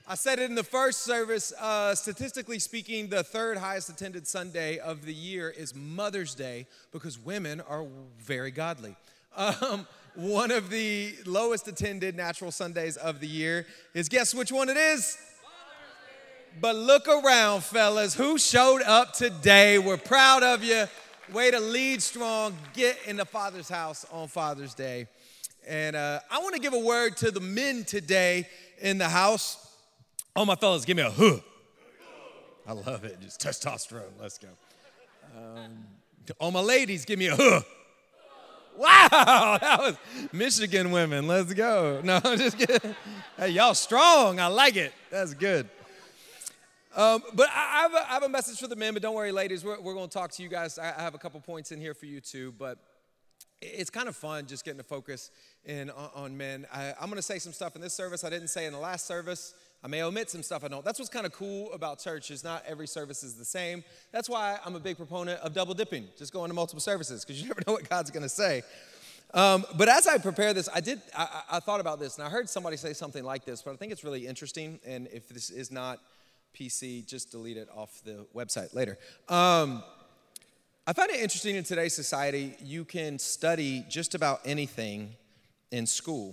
I said it in the first service, statistically speaking, the third highest attended Sunday of the year is Mother's Day because women are very godly. One of the lowest attended natural Sundays of the year is, guess which one it is? But look around, fellas. Who showed up today? We're proud of you. Way to lead strong. Get in the Father's house on Father's Day. And I want to give a word to the men today in the house. All my fellas, give me a huh. I love it. Just testosterone. Let's go. All my ladies, give me a huh. Wow, that was Michigan women. Let's go. No, I'm just kidding. Hey, y'all strong. I like it. That's good. But I have a message for the men, but don't worry, ladies. We're going to talk to you guys. I have a couple points in here for you too, but it's kind of fun just getting to focus in on men. I'm going to say some stuff in this service I didn't say in the last service. I may omit some stuff I don't. That's what's kind of cool about church is not every service is the same. That's why I'm a big proponent of double dipping, just going to multiple services, because you never know what God's going to say. But as I prepare this, I thought about this, and I heard somebody say something like this, but I think it's really interesting, and if this is not PC, just delete it off the website later. I find it interesting in today's society, you can study just about anything in school.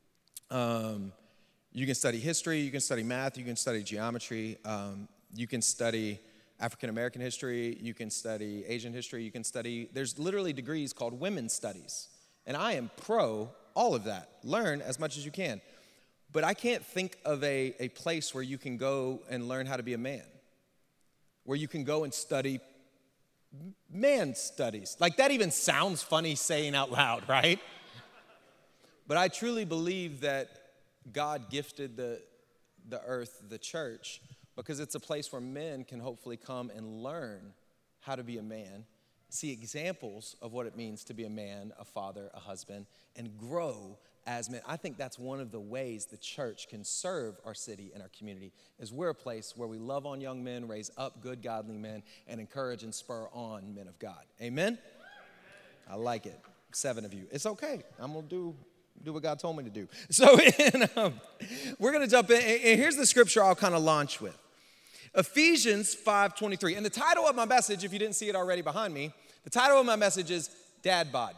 You can study history, you can study math, you can study geometry, you can study African-American history, you can study Asian history, you can study, there's literally degrees called women's studies. And I am pro all of that. Learn as much as you can. But I can't think of a place where you can go and learn how to be a man, where you can go and study man studies. Like that even sounds funny saying out loud, right? But I truly believe that God gifted the earth, the church, because it's a place where men can hopefully come and learn how to be a man, see examples of what it means to be a man, a father, a husband, and grow as men. I think that's one of the ways the church can serve our city and our community, is we're a place where we love on young men, raise up good, godly men, and encourage and spur on men of God. Amen? I like it. 7 of you. It's okay. I'm going to do what God told me to do. So we're going to jump in, and here's the scripture I'll kind of launch with. Ephesians 5:23. And the title of my message, if you didn't see it already behind me, the title of my message is Dad Bod.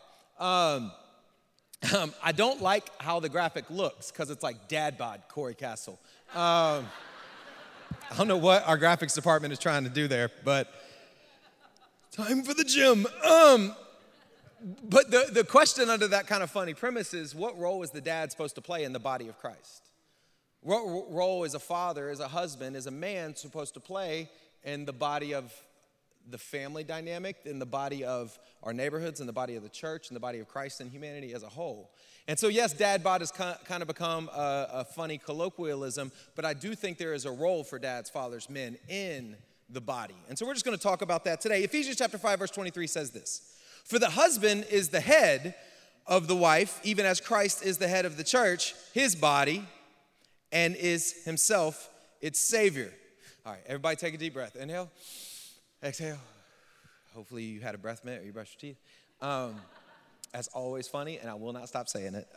I don't like how the graphic looks because it's like Dad Bod, Corey Castle. I don't know what our graphics department is trying to do there, but time for the gym. But the question under that kind of funny premise is, what role is the dad supposed to play in the body of Christ? What role is a father, as a husband, as a man supposed to play in the body of the family dynamic, in the body of our neighborhoods, in the body of the church, in the body of Christ and humanity as a whole? And so, yes, dad bod has kind of become a funny colloquialism, but I do think there is a role for dads, fathers, men in the body. And so we're just going to talk about that today. Ephesians chapter 5, verse 23 says this: "For the husband is the head of the wife, even as Christ is the head of the church, his body, and is himself its Savior." All right, everybody take a deep breath. Inhale, exhale. Hopefully you had a breath mint or you brushed your teeth. That's always funny, and I will not stop saying it.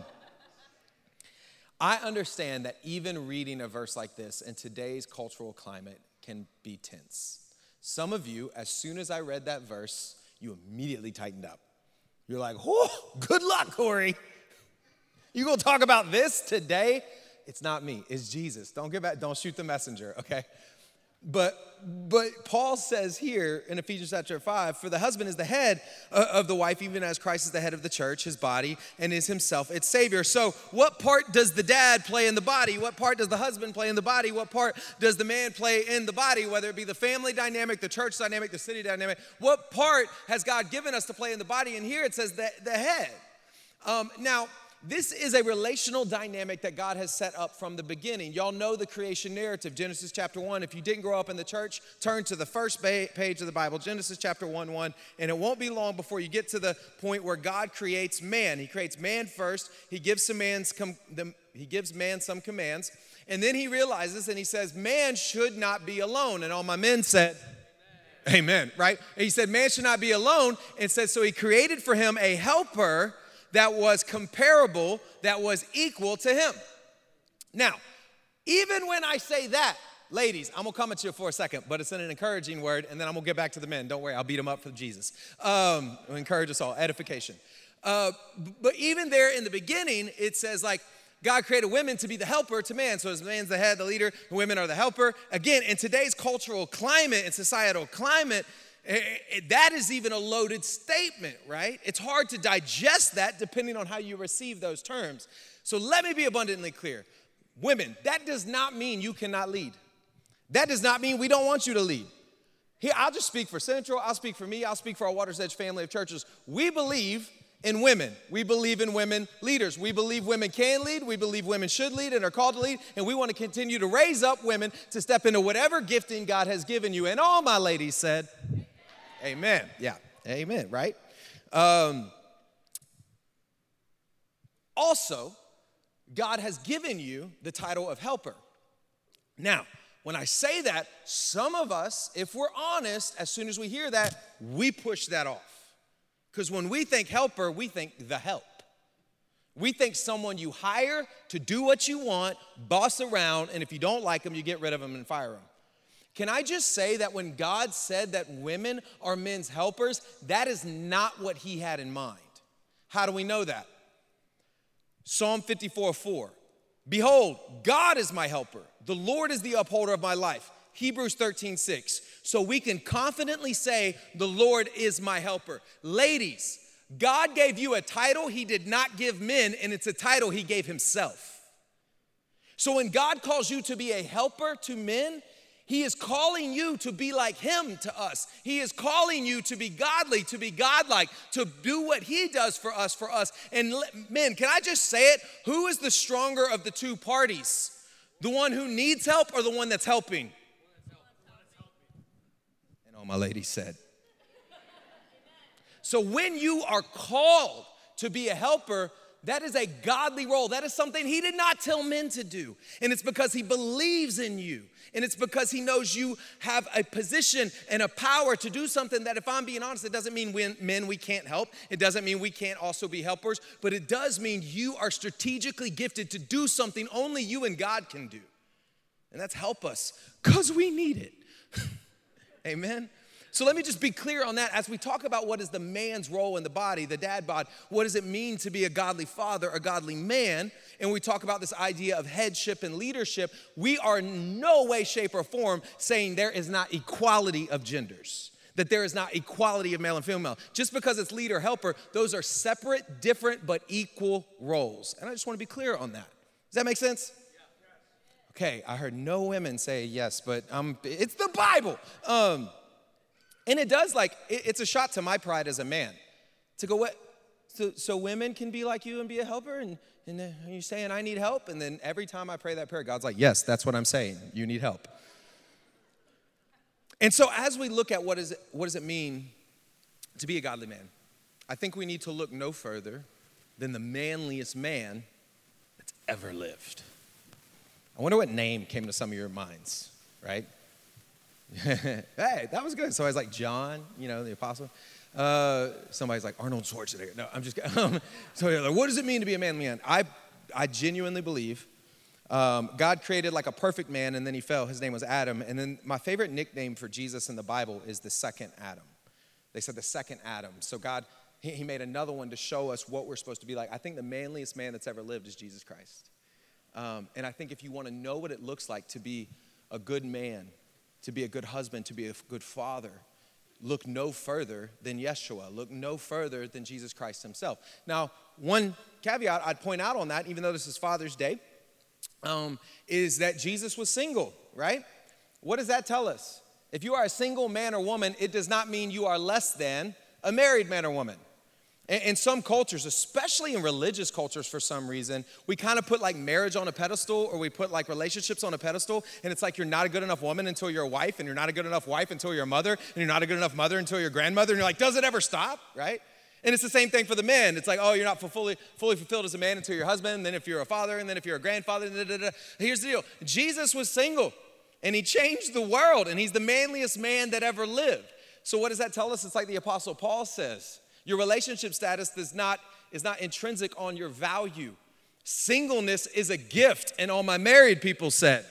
I understand that even reading a verse like this in today's cultural climate can be tense. Some of you, as soon as I read that verse, you immediately tightened up. You're like, "Oh, good luck, Corey. You gonna talk about this today?" It's not me, it's Jesus. Don't shoot the messenger, okay? But Paul says here in Ephesians chapter 5, "For the husband is the head of the wife, even as Christ is the head of the church, his body, and is himself its Savior." So what part does the dad play in the body? What part does the husband play in the body? What part does the man play in the body, whether it be the family dynamic, the church dynamic, the city dynamic? What part has God given us to play in the body? And here it says the head. Now, this is a relational dynamic that God has set up from the beginning. Y'all know the creation narrative, Genesis chapter 1. If you didn't grow up in the church, turn to the first page of the Bible, Genesis chapter 1:1, and it won't be long before you get to the point where God creates man. He creates man first. He gives man some commands, and then he realizes and he says, man should not be alone. And all my men said, Amen, right? And he said, man should not be alone, and says, so he created for him a helper that was comparable, that was equal to him. Now, Even when I say that, ladies, I'm gonna come at you for a second, but it's an encouraging word, and then I'm gonna get back to the men. Don't worry, I'll beat them up for Jesus. I'll encourage us all, edification. But even there in the beginning, it says like, God created women to be the helper to man. So as man's the head, the leader, and women are the helper. Again, in today's cultural climate and societal climate, that is even a loaded statement, right? It's hard to digest that depending on how you receive those terms. So let me be abundantly clear. Women, that does not mean you cannot lead. That does not mean we don't want you to lead. Here, I'll just speak for Central. I'll speak for me. I'll speak for our Water's Edge family of churches. We believe in women. We believe in women leaders. We believe women can lead. We believe women should lead and are called to lead. And we want to continue to raise up women to step into whatever gifting God has given you. And all my ladies said, amen. Yeah, amen, right? Also, God has given you the title of helper. Now, when I say that, some of us, if we're honest, as soon as we hear that, we push that off. Because when we think helper, we think the help. We think someone you hire to do what you want, boss around, and if you don't like them, you get rid of them and fire them. Can I just say that when God said that women are men's helpers, that is not what he had in mind. How do we know that? Psalm 54:4. Behold, God is my helper. The Lord is the upholder of my life. Hebrews 13:6. So we can confidently say, the Lord is my helper. Ladies, God gave you a title he did not give men, and it's a title he gave himself. So when God calls you to be a helper to men, he is calling you to be like him to us. He is calling you to be godly, to be godlike, to do what he does for us, And men, can I just say it? Who is the stronger of the two parties? The one who needs help or the one that's helping? And all my ladies said. So when you are called to be a helper, that is a godly role. That is something he did not tell men to do. And it's because he believes in you. And it's because he knows you have a position and a power to do something that, if I'm being honest, it doesn't mean men we can't help. It doesn't mean we can't also be helpers. But it does mean you are strategically gifted to do something only you and God can do. And that's help us, because we need it. Amen? So let me just be clear on that as we talk about what is the man's role in the body, the dad bod. What does it mean to be a godly father, a godly man? And we talk about this idea of headship and leadership. We are in no way, shape, or form saying there is not equality of genders, that there is not equality of male and female. Just because it's leader, helper, those are separate, different, but equal roles. And I just want to be clear on that. Does that make sense? Okay, I heard no women say yes, but it's the Bible. And it does, it's a shot to my pride as a man. To go, what? So women can be like you and be a helper? And you're saying I need help? And then every time I pray that prayer, God's like, yes, that's what I'm saying. You need help. And so as we look at what does it mean to be a godly man, I think we need to look no further than the manliest man that's ever lived. I wonder what name came to some of your minds, right? Hey, that was good. So I was like, John, the apostle. Somebody's like, Arnold Schwarzenegger. No, I'm just kidding. So you're like, what does it mean to be a manly man? I genuinely believe God created like a perfect man, and then he fell. His name was Adam. And then my favorite nickname for Jesus in the Bible is the second Adam. They said the second Adam. So God, he made another one to show us what we're supposed to be like. I think the manliest man that's ever lived is Jesus Christ. And I think if you want to know what it looks like to be a good man, to be a good husband, to be a good father, look no further than Yeshua. Look no further than Jesus Christ himself. Now, one caveat I'd point out on that, even though this is Father's Day, is that Jesus was single, right? What does that tell us? If you are a single man or woman, it does not mean you are less than a married man or woman. In some cultures, especially in religious cultures for some reason, we kind of put like marriage on a pedestal, or we put like relationships on a pedestal, and it's like you're not a good enough woman until you're a wife, and you're not a good enough wife until you're a mother, and you're not a good enough mother until you're a grandmother, and you're like, does it ever stop, right? And it's the same thing for the men. It's like, oh, you're not fully fulfilled as a man until you're a husband, and then if you're a father, and then if you're a grandfather, Here's the deal. Jesus was single, and he changed the world, and he's the manliest man that ever lived. So what does that tell us? It's like the Apostle Paul says. Your relationship status is not intrinsic on your value. Singleness is a gift, and all my married people said.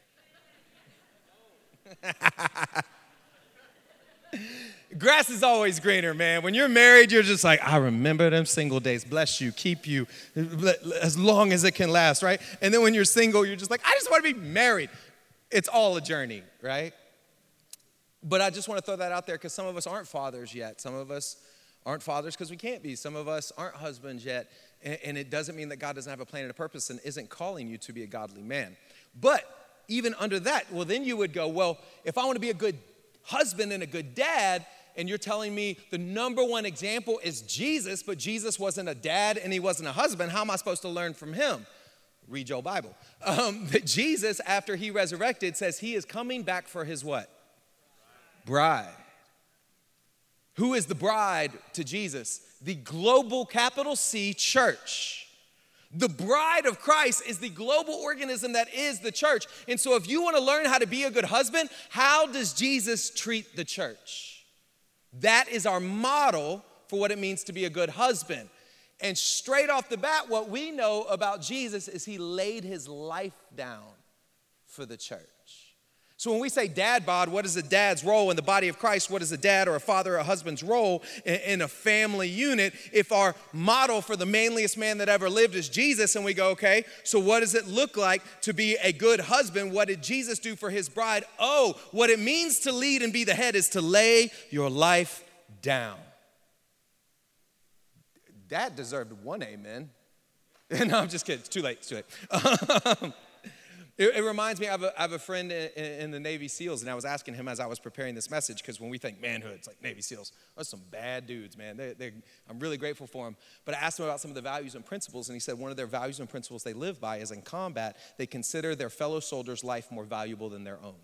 Grass is always greener, man. When you're married, you're just like, I remember them single days. Bless you, keep you, as long as it can last, right? And then when you're single, you're just like, I just want to be married. It's all a journey, right? But I just want to throw that out there because some of us aren't fathers yet. Some of us aren't fathers because we can't be. Some of us aren't husbands yet. And it doesn't mean that God doesn't have a plan and a purpose and isn't calling you to be a godly man. But even under that, well, then you would go, well, if I want to be a good husband and a good dad, and you're telling me the number one example is Jesus, but Jesus wasn't a dad and he wasn't a husband, how am I supposed to learn from him? Read your Bible. That Jesus, after he resurrected, says he is coming back for his what? Bride. Who is the bride to Jesus? The global, capital C, church. The bride of Christ is the global organism that is the church. And so if you want to learn how to be a good husband, how does Jesus treat the church? That is our model for what it means to be a good husband. And straight off the bat, what we know about Jesus is he laid his life down for the church. So when we say dad bod, what is a dad's role in the body of Christ? What is a dad or a father or a husband's role in a family unit? If our model for the manliest man that ever lived is Jesus, and we go, okay, so what does it look like to be a good husband? What did Jesus do for his bride? Oh, what it means to lead and be the head is to lay your life down. That deserved one amen. No, I'm just kidding. It's too late. It's too late. It reminds me, I have a friend in the Navy SEALs, and I was asking him as I was preparing this message, because when we think manhood, it's like Navy SEALs. Those are some bad dudes, man. I'm really grateful for them. But I asked him about some of the values and principles, and he said one of their values and principles they live by is in combat, they consider their fellow soldiers' life more valuable than their own.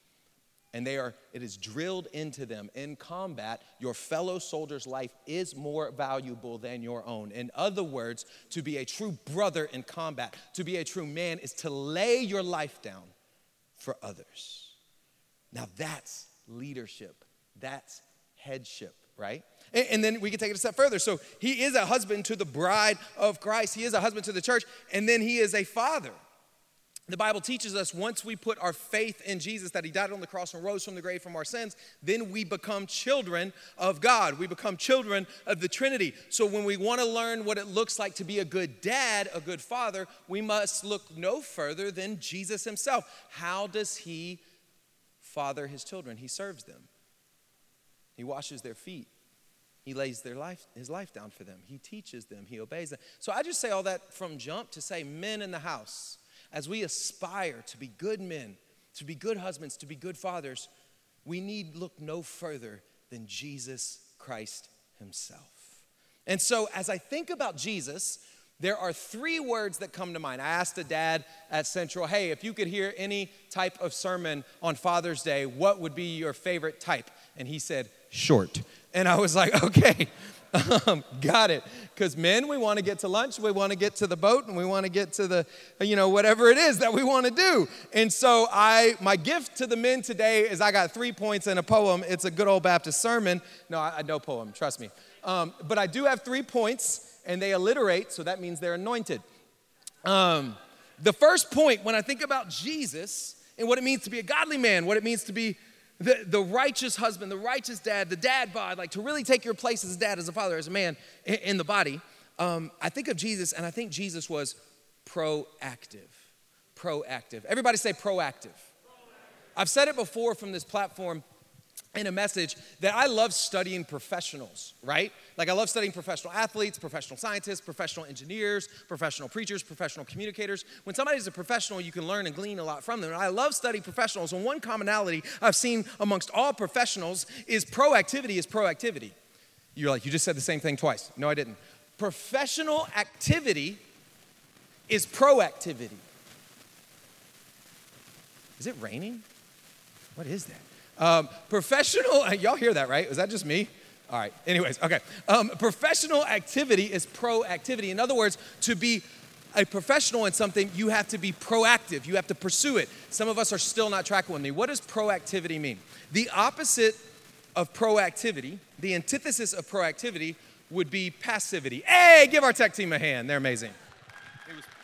And it is drilled into them in combat, your fellow soldier's life is more valuable than your own. In other words, to be a true brother in combat, to be a true man is to lay your life down for others. Now that's leadership. That's headship, right? And then we can take it a step further. So he is a husband to the bride of Christ. He is a husband to the church. And then he is a father. The Bible teaches us once we put our faith in Jesus, that he died on the cross and rose from the grave from our sins, then we become children of God. We become children of the Trinity. So when we want to learn what it looks like to be a good dad, a good father, we must look no further than Jesus himself. How does he father his children? He serves them. He washes their feet. He lays his life down for them. He teaches them. He obeys them. So I just say all that from jump to say, men in the house, as we aspire to be good men, to be good husbands, to be good fathers, we need look no further than Jesus Christ himself. And so as I think about Jesus, there are three words that come to mind. I asked a dad at Central, hey, if you could hear any type of sermon on Father's Day, what would be your favorite type? And he said, short. And I was like, okay. Got it. Because men, we want to get to lunch, we want to get to the boat, and we want to get to the, whatever it is that we want to do. And so my gift to the men today is I got 3 points and a poem. It's a good old Baptist sermon. No, I know poem, trust me. But I do have 3 points, and they alliterate, so that means they're anointed. The first point, when I think about Jesus and what it means to be a godly man, what it means to be the righteous husband, the righteous dad, the dad bod, like to really take your place as a dad, as a father, as a man in the body. I think of Jesus, and I think Jesus was proactive. Proactive. Everybody say proactive. I've said it before from this platform in a message that I love studying professionals, right? Like I love studying professional athletes, professional scientists, professional engineers, professional preachers, professional communicators. When somebody's a professional, you can learn and glean a lot from them. And I love studying professionals. And one commonality I've seen amongst all professionals is proactivity. You're like, you just said the same thing twice. No, I didn't. Professional activity is proactivity. Is it raining? What is that? Professional, y'all hear that, right? Was that just me? All right, anyways, okay. Professional activity is proactivity. In other words, to be a professional in something, you have to be proactive. You have to pursue it. Some of us are still not tracking with me. What does proactivity mean? The opposite of proactivity, the antithesis of proactivity would be passivity. Hey, give our tech team a hand. They're amazing. It was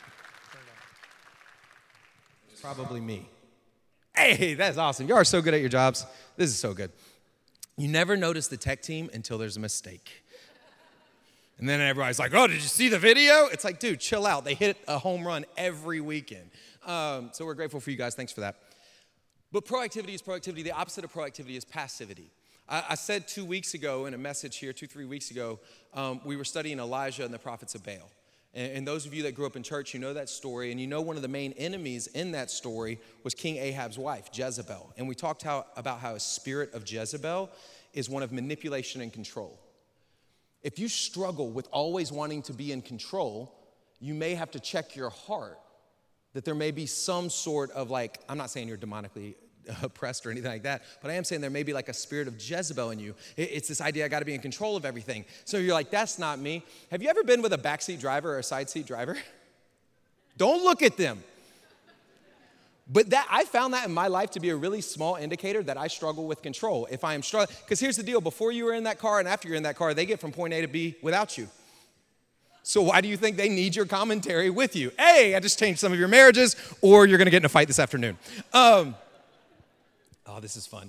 Probably me. Hey, that's awesome. You are so good at your jobs. This is so good. You never notice the tech team until there's a mistake. And then everybody's like, oh, did you see the video? It's like, dude, chill out. They hit a home run every weekend. So we're grateful for you guys. Thanks for that. But proactivity is proactivity. The opposite of proactivity is passivity. I said 2 weeks ago in a message here, 3 weeks ago, we were studying Elijah and the prophets of Baal. And those of you that grew up in church, you know that story. And you know one of the main enemies in that story was King Ahab's wife, Jezebel. And we talked about how a spirit of Jezebel is one of manipulation and control. If you struggle with always wanting to be in control, you may have to check your heart that there may be some sort of like, I'm not saying you're demonically oppressed or anything like that, but I am saying there may be like a spirit of Jezebel in you. It's this idea I got to be in control of everything. So you're like, that's not me. Have you ever been with a backseat driver or a side seat driver? Don't look at them. But I found that in my life to be a really small indicator that I struggle with control. If I am struggling, because here's the deal, before you were in that car and after you're in that car, they get from point A to B without you. So why do you think they need your commentary with you? Hey, I just changed some of your marriages, or you're gonna get in a fight this afternoon. Oh, this is fun.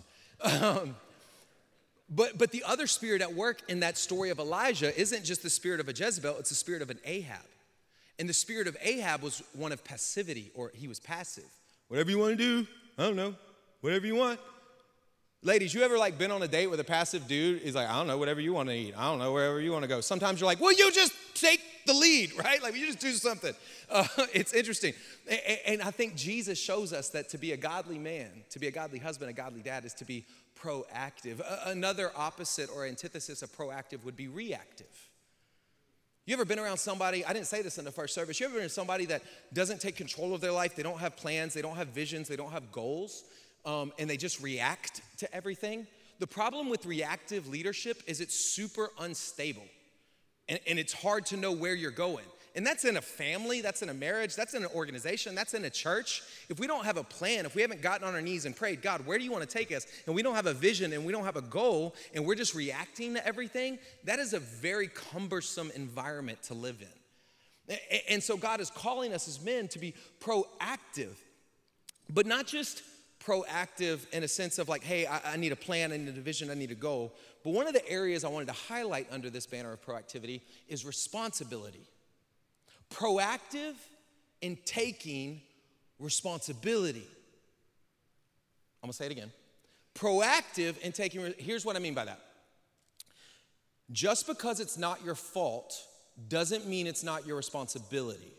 But the other spirit at work in that story of Elijah isn't just the spirit of a Jezebel, it's the spirit of an Ahab. And the spirit of Ahab was one of passivity, or he was passive. Whatever you want to do, I don't know, whatever you want. Ladies, you ever like been on a date with a passive dude? He's like, I don't know, whatever you want to eat. I don't know, wherever you want to go. Sometimes you're like, well, you just take the lead, right? Like, you just do something. It's interesting. And I think Jesus shows us that to be a godly man, to be a godly husband, a godly dad is to be proactive. Another opposite or antithesis of proactive would be reactive. You ever been around somebody, I didn't say this in the first service, you ever been around somebody that doesn't take control of their life, they don't have plans, they don't have visions, they don't have goals, and they just react to everything? The problem with reactive leadership is it's super unstable, and it's hard to know where you're going. And that's in a family, that's in a marriage, that's in an organization, that's in a church. If we don't have a plan, if we haven't gotten on our knees and prayed, God, where do you want to take us? And we don't have a vision and we don't have a goal and we're just reacting to everything, that is a very cumbersome environment to live in. And so God is calling us as men to be proactive, but not just proactive in a sense of like, hey, I need a plan, I need a vision, I need a goal. But one of the areas I wanted to highlight under this banner of proactivity is responsibility. Proactive in taking responsibility. I'm gonna say it again. Proactive in taking, here's what I mean by that. Just because it's not your fault doesn't mean it's not your responsibility.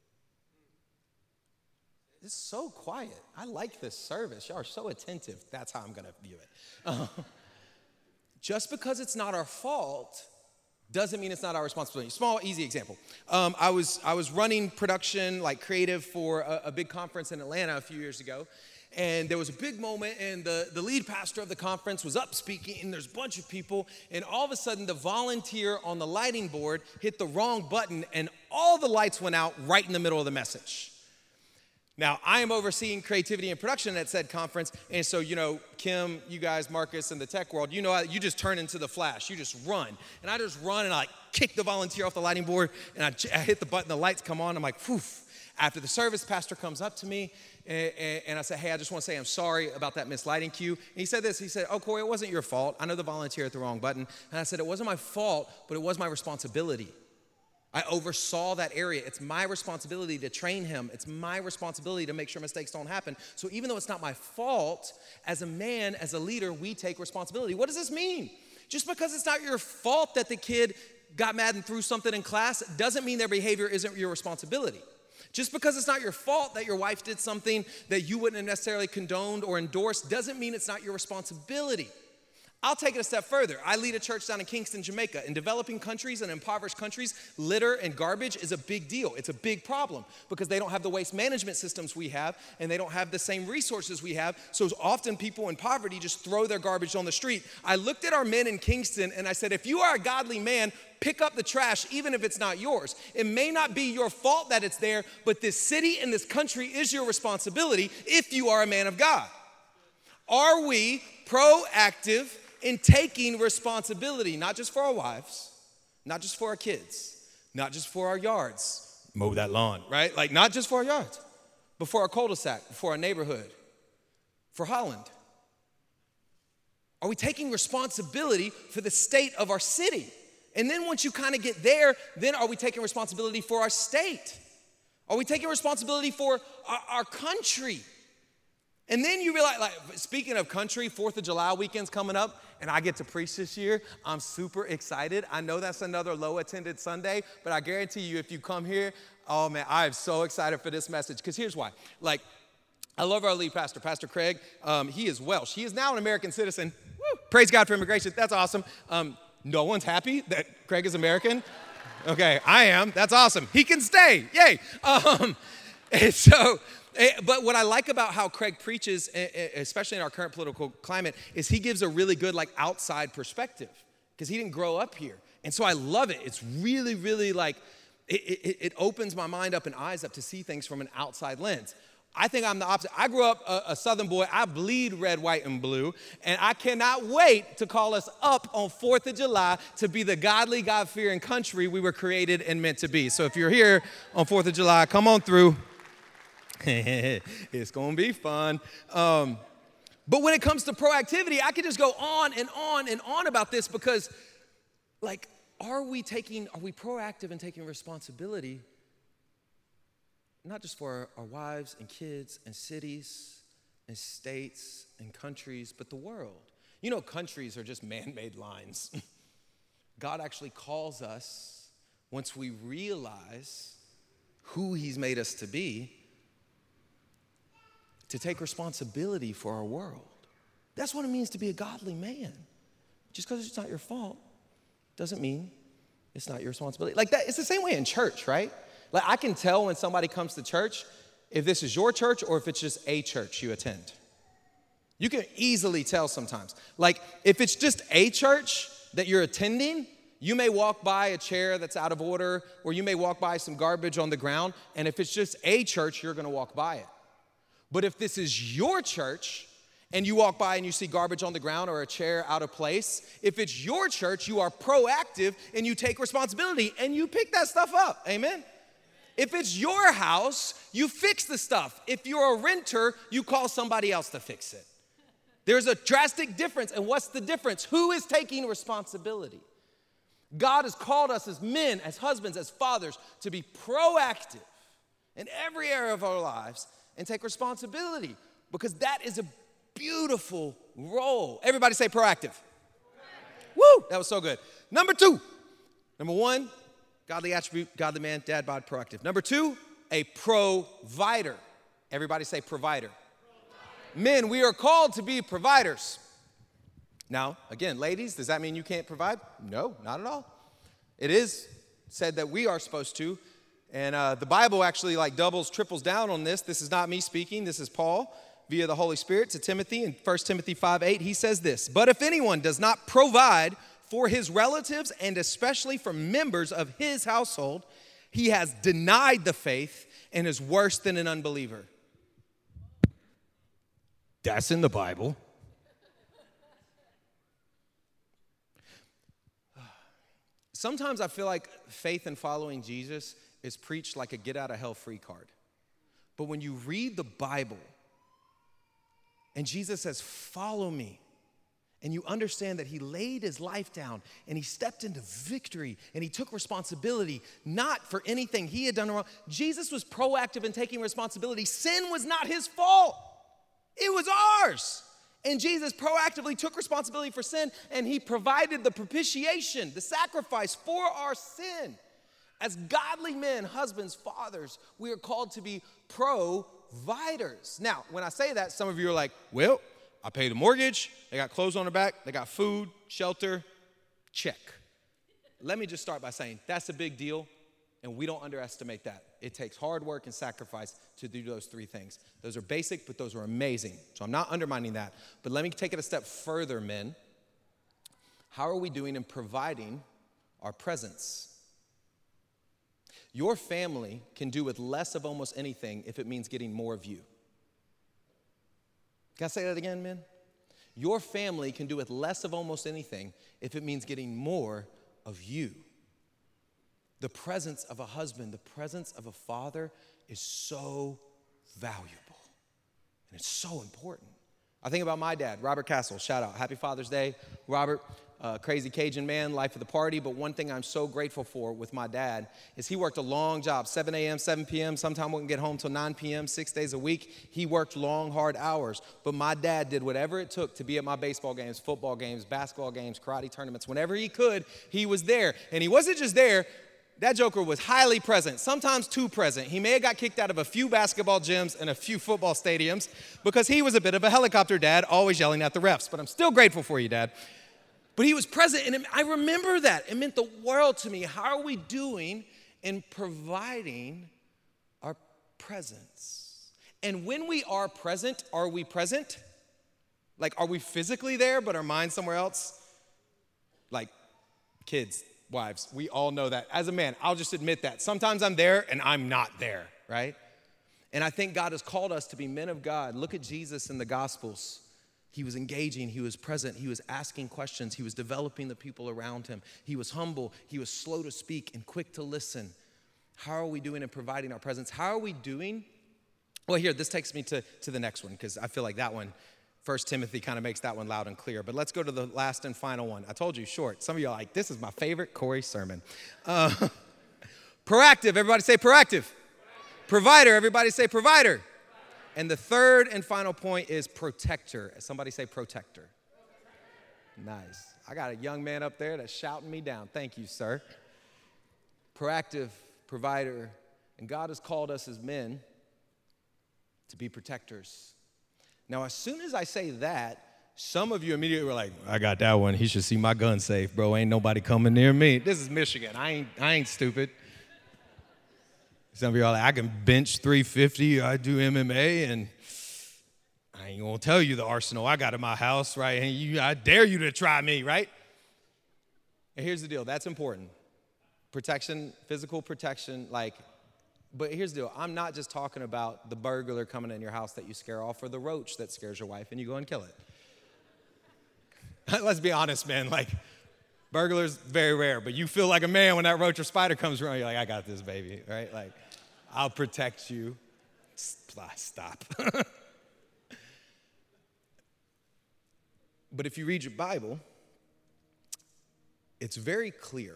It's so quiet. I like this service. Y'all are so attentive. That's how I'm gonna view it. Just because it's not our fault doesn't mean it's not our responsibility. Small, easy example. I was running production, like creative, for a big conference in Atlanta a few years ago. And there was a big moment, and the lead pastor of the conference was up speaking, and there's a bunch of people. And all of a sudden, the volunteer on the lighting board hit the wrong button, and all the lights went out right in the middle of the message. Now, I am overseeing creativity and production at said conference, and so, you know, Kim, you guys, Marcus, in the tech world, you know, you just turn into the Flash. You just run. And I just run, and I kick the volunteer off the lighting board, and I hit the button, the lights come on, I'm like, phew. After the service, pastor comes up to me, and I said, hey, I just want to say I'm sorry about that missed lighting cue. And he said this, he said, oh, Corey, it wasn't your fault. I know the volunteer hit the wrong button. And I said, it wasn't my fault, but it was my responsibility. I oversaw that area. It's my responsibility to train him. It's my responsibility to make sure mistakes don't happen. So even though it's not my fault, as a man, as a leader, we take responsibility. What does this mean? Just because it's not your fault that the kid got mad and threw something in class doesn't mean their behavior isn't your responsibility. Just because it's not your fault that your wife did something that you wouldn't have necessarily condoned or endorsed doesn't mean it's not your responsibility. I'll take it a step further. I lead a church down in Kingston, Jamaica. In developing countries and impoverished countries, litter and garbage is a big deal. It's a big problem because they don't have the waste management systems we have, and they don't have the same resources we have. So often people in poverty just throw their garbage on the street. I looked at our men in Kingston and I said, if you are a godly man, pick up the trash even if it's not yours. It may not be your fault that it's there, but this city and this country is your responsibility if you are a man of God. Are we proactive in taking responsibility, not just for our wives, not just for our kids, not just for our yards, mow that lawn, right? Like not just for our yards, before our cul-de-sac, before our neighborhood, for Holland? Are we taking responsibility for the state of our city? And then once you kind of get there, then are we taking responsibility for our state? Are we taking responsibility for our country? And then you realize, like, speaking of country, 4th of July weekend's coming up, and I get to preach this year. I'm super excited. I know that's another low-attended Sunday, but I guarantee you if you come here, oh, man, I am so excited for this message, because here's why. Like, I love our lead pastor, Pastor Craig. He is Welsh. He is now an American citizen. Woo! Praise God for immigration. That's awesome. No one's happy that Craig is American. Okay, I am. That's awesome. He can stay. Yay. And so, but what I like about how Craig preaches, especially in our current political climate, is he gives a really good, like, outside perspective, because he didn't grow up here. And so I love it. It's really, really like, it opens my mind up and eyes up to see things from an outside lens. I think I'm the opposite. I grew up a Southern boy. I bleed red, white, and blue. And I cannot wait to call us up on 4th of July to be the godly, God-fearing country we were created and meant to be. So if you're here on 4th of July, come on through. It's going to be fun. But when it comes to proactivity, I could just go on and on and on about this, because, like, are we proactive in taking responsibility? Not just for our wives and kids and cities and states and countries, but the world. You know, countries are just man-made lines. God actually calls us, once we realize who he's made us to be, to take responsibility for our world. That's what it means to be a godly man. Just because it's not your fault doesn't mean it's not your responsibility. Like that, it's the same way in church, right? Like, I can tell when somebody comes to church if this is your church or if it's just a church you attend. You can easily tell sometimes. Like, if it's just a church that you're attending, you may walk by a chair that's out of order, or you may walk by some garbage on the ground, and if it's just a church, you're gonna walk by it. But if this is your church, and you walk by and you see garbage on the ground or a chair out of place, if it's your church, you are proactive and you take responsibility and you pick that stuff up. Amen? If it's your house, you fix the stuff. If you're a renter, you call somebody else to fix it. There's a drastic difference. And what's the difference? Who is taking responsibility? God has called us as men, as husbands, as fathers, to be proactive in every area of our lives and take responsibility, because that is a beautiful role. Everybody say proactive. Woo, that was so good. Number 1, godly attribute, godly man, dad bod, proactive. Number 2, a provider. Everybody say provider. Men, we are called to be providers. Now, again, ladies, does that mean you can't provide? No, not at all. It is said that we are supposed to. And the Bible actually doubles, triples down on this. This is not me speaking. This is Paul via the Holy Spirit to Timothy in 1 Timothy 5:8. He says this: "But if anyone does not provide for his relatives and especially for members of his household, he has denied the faith and is worse than an unbeliever." That's in the Bible. Sometimes I feel like faith and following Jesus is preached like a get-out-of-hell-free card. But when you read the Bible and Jesus says, "Follow me," and you understand that he laid his life down and he stepped into victory and he took responsibility, not for anything he had done wrong. Jesus was proactive in taking responsibility. Sin was not his fault. It was ours. And Jesus proactively took responsibility for sin, and he provided the propitiation, the sacrifice for our sin. As godly men, husbands, fathers, we are called to be providers. Now, when I say that, some of you are like, "Well, I paid a mortgage, they got clothes on their back, they got food, shelter, check." Let me just start by saying that's a big deal, and we don't underestimate that. It takes hard work and sacrifice to do those 3 things. Those are basic, but those are amazing. So I'm not undermining that. But let me take it a step further, men. How are we doing in providing our presence? Your family can do with less of almost anything if it means getting more of you. Can I say that again, men? Your family can do with less of almost anything if it means getting more of you. The presence of a husband, the presence of a father is so valuable. And it's so important. I think about my dad, Robert Castle, shout out. Happy Father's Day, Robert. Crazy Cajun man, life of the party. But one thing I'm so grateful for with my dad is he worked a long job, 7 a.m., 7 p.m. Sometimes wouldn't get home till 9 p.m., 6 days a week. He worked long, hard hours. But my dad did whatever it took to be at my baseball games, football games, basketball games, karate tournaments. Whenever he could, he was there. And he wasn't just there. That joker was highly present, sometimes too present. He may have got kicked out of a few basketball gyms and a few football stadiums because he was a bit of a helicopter dad, always yelling at the refs. But I'm still grateful for you, Dad. But he was present, and I remember that. It meant the world to me. How are we doing in providing our presence? And when we are present, are we present? Like, are we physically there, but our mind's somewhere else? Like, kids, wives, we all know that. As a man, I'll just admit that. Sometimes I'm there, and I'm not there, right? And I think God has called us to be men of God. Look at Jesus in the Gospels. He was engaging, he was present, he was asking questions, he was developing the people around him. He was humble, he was slow to speak and quick to listen. How are we doing in providing our presence? How are we doing? Well, here, this takes me to the next one because I feel like that one, 1 Timothy kind of makes that one loud and clear. But let's go to the last and final one. I told you, short. Some of you are like, this is my favorite Corey sermon. Proactive, everybody say proactive. Provider, everybody say provider. And the third and final point is protector. Somebody say protector. Nice. I got a young man up there that's shouting me down. Thank you, sir. Proactive, provider. And God has called us as men to be protectors. Now, as soon as I say that, some of you immediately were like, I got that one. He should see my gun safe, bro. Ain't nobody coming near me. This is Michigan. I ain't stupid. Some of you are like, I can bench 350, I do MMA, and I ain't gonna tell you the arsenal I got in my house, right? And I dare you to try me, right? And here's the deal, that's important. Protection, physical protection, but here's the deal. I'm not just talking about the burglar coming in your house that you scare off or the roach that scares your wife and you go and kill it. Let's be honest, man, burglars, very rare, but you feel like a man when that roach or spider comes around, you're like, I got this, baby, right? I'll protect you. Stop. But if you read your Bible, it's very clear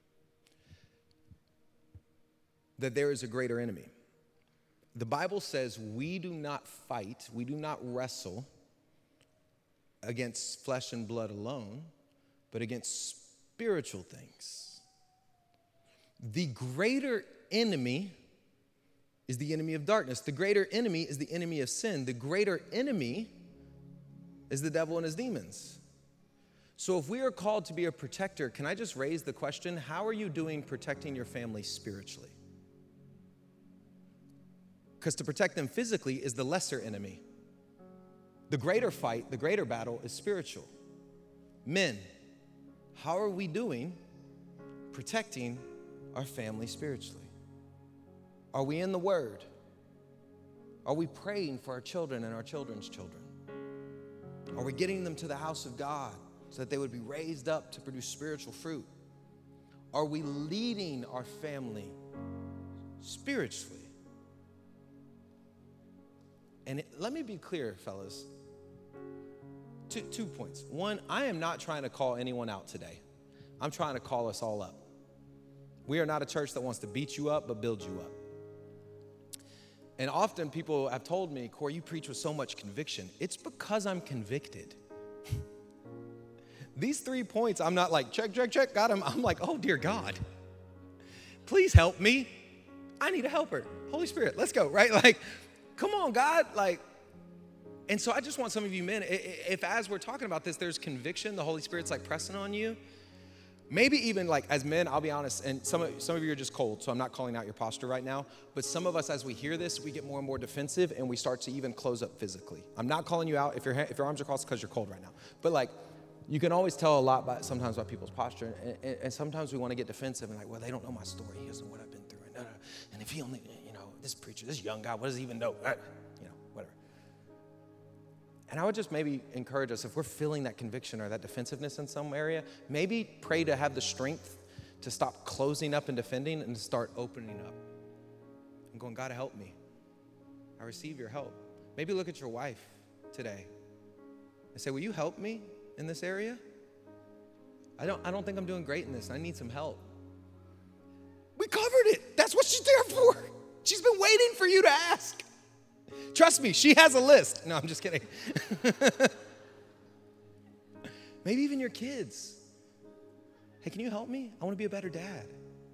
that there is a greater enemy. The Bible says we do not fight, we do not wrestle against flesh and blood alone, but against spiritual things. The greater enemy is the enemy of darkness. The greater enemy is the enemy of sin. The greater enemy is the devil and his demons. So if we are called to be a protector, can I just raise the question, how are you doing protecting your family spiritually? Because to protect them physically is the lesser enemy. The greater fight, the greater battle is spiritual. Men, how are we doing protecting our family spiritually? Are we in the Word? Are we praying for our children and our children's children? Are we getting them to the house of God so that they would be raised up to produce spiritual fruit? Are we leading our family spiritually? And let me be clear, fellas. Two points. One, I am not trying to call anyone out today. I'm trying to call us all up. We are not a church that wants to beat you up, but build you up. And often people have told me, Corey, you preach with so much conviction. It's because I'm convicted. These 3 points, I'm not like, check, got him. I'm like, oh, dear God, please help me. I need a helper. Holy Spirit, let's go, right? Come on, God. And so I just want some of you men, if as we're talking about this, there's conviction, the Holy Spirit's pressing on you, maybe even as men, I'll be honest, and some of you are just cold, so I'm not calling out your posture right now, but some of us, as we hear this, we get more and more defensive and we start to even close up physically. I'm not calling you out if your arms are crossed because you're cold right now, but you can always tell a lot sometimes about people's posture, and sometimes we want to get defensive and well, they don't know my story, he doesn't know what I've been through, and if he only, this preacher, this young guy, what does he even know? Whatever. And I would just maybe encourage us, if we're feeling that conviction or that defensiveness in some area, maybe pray to have the strength to stop closing up and defending and to start opening up and going, God, help me. I I receive your help. Maybe look at your wife today and say, will you help me in this area? I don't think I'm doing great in this. I need some help. We covered it. That's what she's there for. She's been waiting for you to ask. Trust me, she has a list. No, I'm just kidding. Maybe even your kids. Hey, can you help me? I want to be a better dad.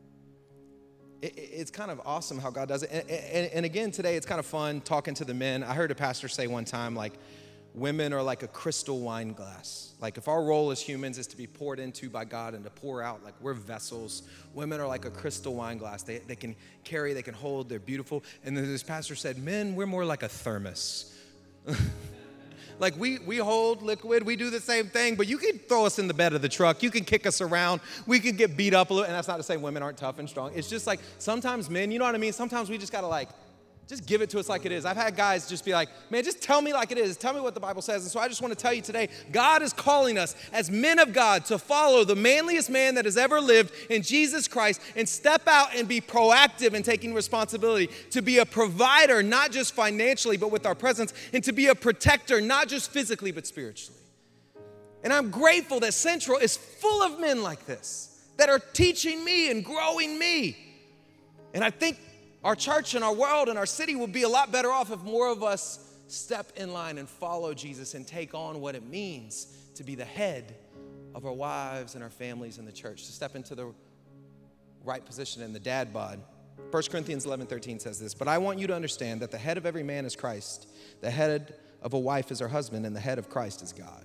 It's kind of awesome how God does it. And again, today it's kind of fun talking to the men. I heard a pastor say one time, like, women are like a crystal wine glass. Like, if our role as humans is to be poured into by God and to pour out, like, we're vessels. Women are like a crystal wine glass. They can carry, they can hold, they're beautiful. And then this pastor said, men, we're more like a thermos. Like, we hold liquid, we do the same thing, but you can throw us in the bed of the truck, you can kick us around, we can get beat up a little, and that's not to say women aren't tough and strong. It's just like, sometimes men, you know what I mean? Sometimes we just gotta like, just give it to us like it is. I've had guys just be like, man, just tell me like it is. Tell me what the Bible says. And so I just want to tell you today, God is calling us as men of God to follow the manliest man that has ever lived in Jesus Christ and step out and be proactive in taking responsibility, to be a provider, not just financially, but with our presence, and to be a protector, not just physically, but spiritually. And I'm grateful that Central is full of men like this that are teaching me and growing me. And I think our church and our world and our city will be a lot better off if more of us step in line and follow Jesus and take on what it means to be the head of our wives and our families in the church, to step into the right position in the dad bod. 1 Corinthians 11:13 says this, but I want you to understand that the head of every man is Christ, the head of a wife is her husband, and the head of Christ is God.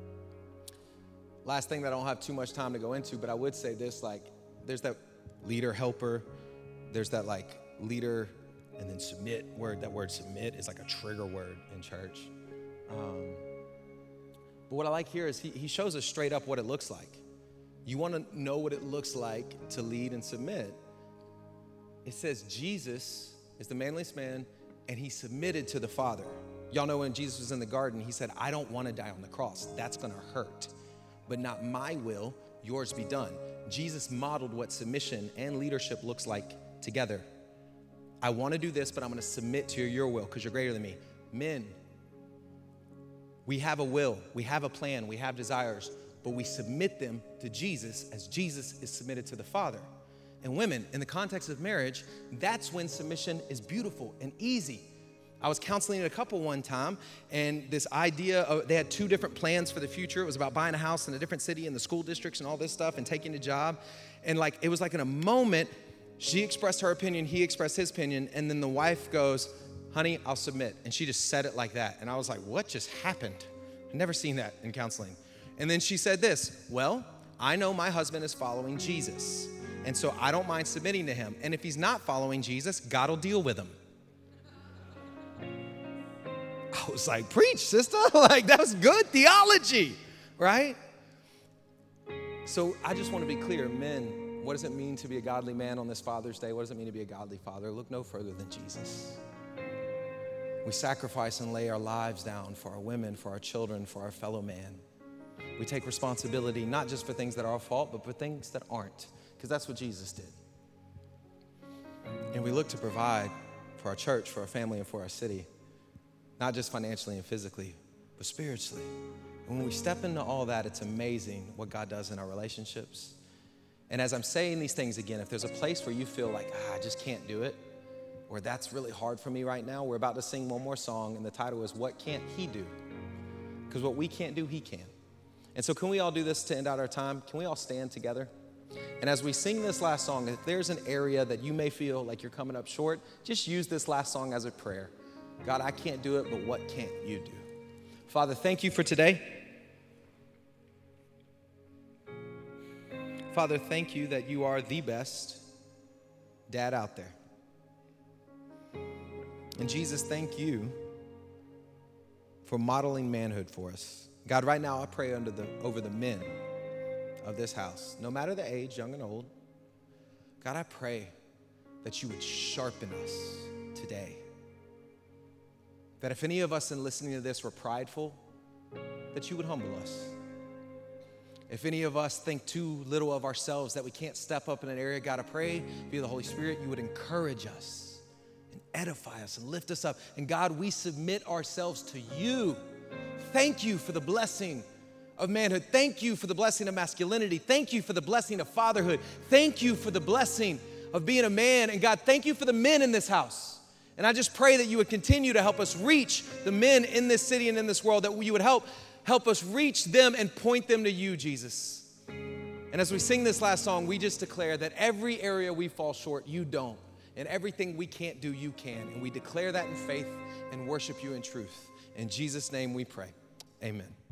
Last thing that I don't have too much time to go into, but I would say this, like, there's that leader, helper, there's that like leader, and then submit word. That word submit is like a trigger word in church. But what I like here is he shows us straight up what it looks like. You want to know what it looks like to lead and submit. It says Jesus is the manliest man, and he submitted to the Father. Y'all know when Jesus was in the garden, he said, I don't want to die on the cross. That's going to hurt. But not my will, yours be done. Jesus modeled what submission and leadership looks like together. I want to do this, but I'm going to submit to your will because you're greater than me. Men, we have a will, we have a plan, we have desires, but we submit them to Jesus as Jesus is submitted to the Father. And women, in the context of marriage, that's when submission is beautiful and easy. I was counseling a couple one time, and this idea of, they had two different plans for the future. It was about buying a house in a different city and the school districts and all this stuff and taking a job. And like, it was like in a moment, she expressed her opinion, he expressed his opinion, and then the wife goes, honey, I'll submit. And she just said it like that. And I was like, what just happened? I've never seen that in counseling. And then she said this, well, I know my husband is following Jesus, and so I don't mind submitting to him. And if he's not following Jesus, God will deal with him. I was like, preach, sister. Like, that was good theology, right? So I just want to be clear, men, what does it mean to be a godly man on this Father's Day? What does it mean to be a godly father? Look no further than Jesus. We sacrifice and lay our lives down for our women, for our children, for our fellow man. We take responsibility not just for things that are our fault, but for things that aren't, because that's what Jesus did. And we look to provide for our church, for our family, and for our city, not just financially and physically, but spiritually. And when we step into all that, it's amazing what God does in our relationships. And as I'm saying these things again, if there's a place where you feel like, I just can't do it, or that's really hard for me right now, we're about to sing one more song, and the title is, What Can't He Do? Because what we can't do, he can. And so can we all do this to end out our time? Can we all stand together? And as we sing this last song, if there's an area that you may feel like you're coming up short, just use this last song as a prayer. God, I can't do it, but what can't you do? Father, thank you for today. Father, thank you that you are the best dad out there. And Jesus, thank you for modeling manhood for us. God, right now I pray over the men of this house, no matter the age, young and old. God, I pray that you would sharpen us today. That if any of us in listening to this were prideful, that you would humble us. If any of us think too little of ourselves that we can't step up in an area, God, I pray via the Holy Spirit, you would encourage us in edify us and lift us up. And God, we submit ourselves to you. Thank you for the blessing of manhood. Thank you for the blessing of masculinity. Thank you for the blessing of fatherhood. Thank you for the blessing of being a man. And God, thank you for the men in this house. And I just pray that you would continue to help us reach the men in this city and in this world, that you would help us reach them and point them to you, Jesus. And as we sing this last song, we just declare that every area we fall short, you don't. And everything we can't do, you can. And we declare that in faith and worship you in truth. In Jesus' name we pray. Amen.